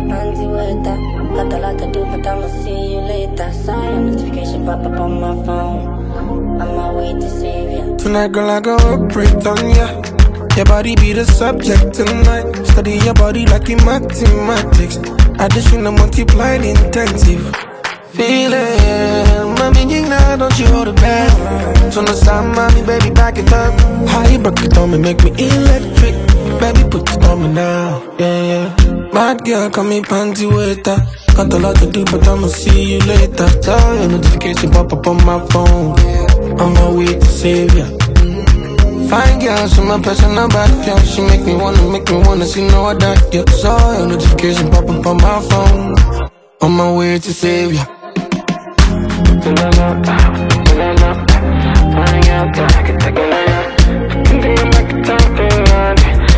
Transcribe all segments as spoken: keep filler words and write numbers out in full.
panty waiter. Got a lot to do, but I'ma see you later. Saw your notification pop up on my phone. On my way to save ya. Tonight, girl, I go operate on ya. Your body be the subject tonight. Study your body like in mathematics. Addition and multiplied intensive. Feeling, mommy, you know, don't you hold it back. From the side, mommy, baby, back it up. How you broke it on me, make me electric. Baby, put it on me now, yeah, yeah. Bad girl, call me panty waiter. Got a lot to do, but I'ma see you later. Tell your notification pop up on my phone. On my way to save ya. Fine girl, she my personal bad girl. She make me wanna, make me wanna see no other girl. Saw your notification pop up on my phone. On my way to save ya. Fine girl, I can take a line. Think I'm like a top thing.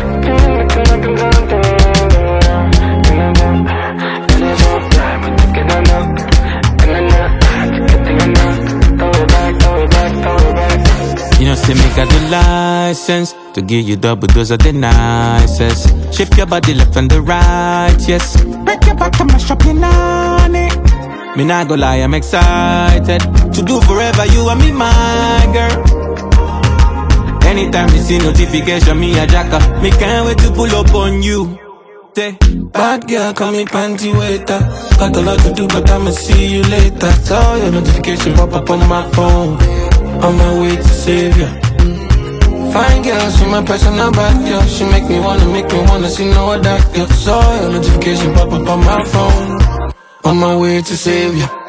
You know, say me got the license to give you double dose of the nicest. Shift your body left and the right, yes. Break your back and mash up your nanny. Me not go lie, I'm excited to do forever you and me, my girl. Anytime you see notification, me a jacker. Me can't wait to pull up on you. Say, bad girl, call me panty waiter. Got a lot to do, but I'ma see you later. Saw your notification pop up on my phone. On my way to save ya. Fine girl, she my personal bad girl. She make me wanna, make me wanna see no other girl. Saw your notification pop up on my phone. On my way to save ya.